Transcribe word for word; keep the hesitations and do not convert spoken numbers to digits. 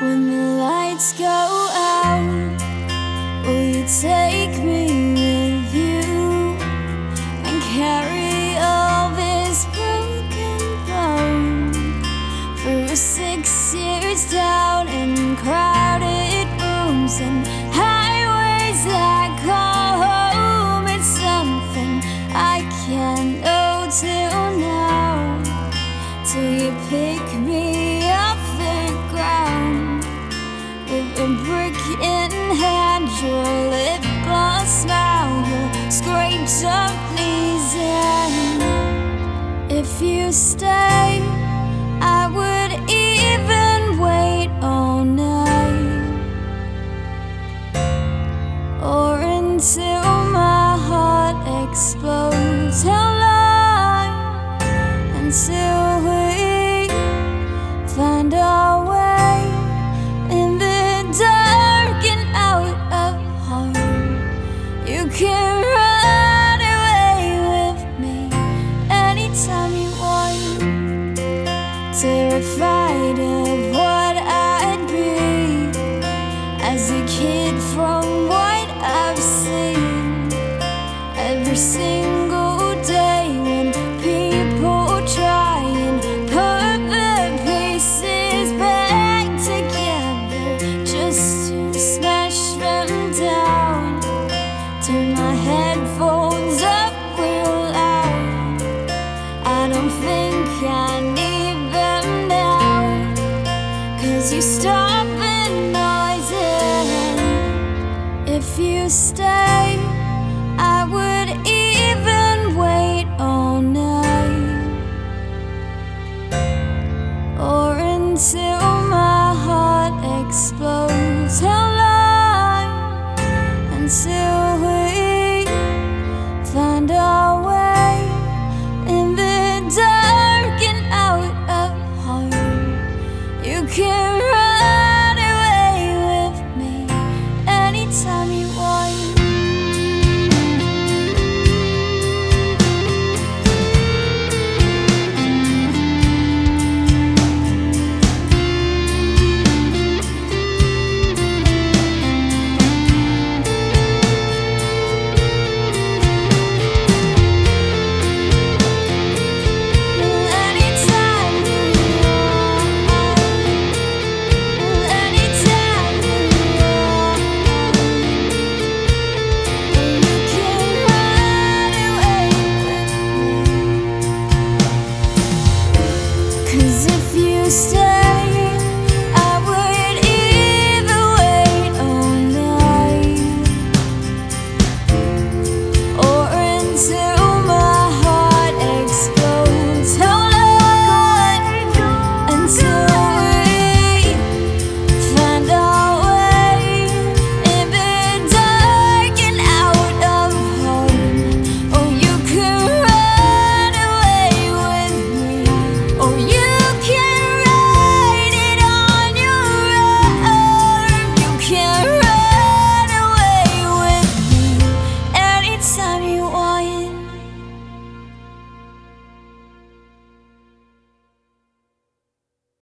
When the lights go out, will you take me with you and carry all this broken bone for six years down in crowded rooms and highways that call home? It's something I can't know till now, till you pick me off the ground with a brick in hand, your lip gloss smile, your scraped up knees. And if you stay, I would even wait all night, or until my heart explodes. How long until we find our way in the dark and out of harm? You can run away with me anytime you want, terrified of what I'd be as a kid from what I've seen every single day, when people try and put the pieces back together just to smash them down. Turn my headphones up real loud, I don't think I need them now, 'cause you stop the noise. And if you stay, I would even wait all night, or until my heart explodes. How long until we find our way in the dark and out of harm? You can